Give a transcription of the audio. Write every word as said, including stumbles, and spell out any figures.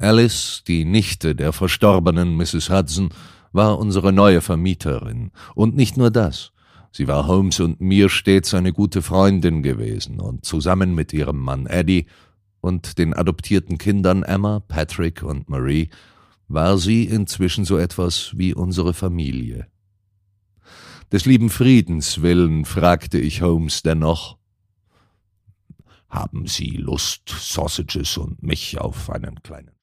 Alice, die Nichte der verstorbenen Misses Hudson, war unsere neue Vermieterin. Und nicht nur das. Sie war Holmes und mir stets eine gute Freundin gewesen und zusammen mit ihrem Mann Eddie und den adoptierten Kindern Emma, Patrick und Marie war sie inzwischen so etwas wie unsere Familie. Des lieben Friedens willen fragte ich Holmes dennoch: »Haben Sie Lust, Sausages und mich auf einen kleinen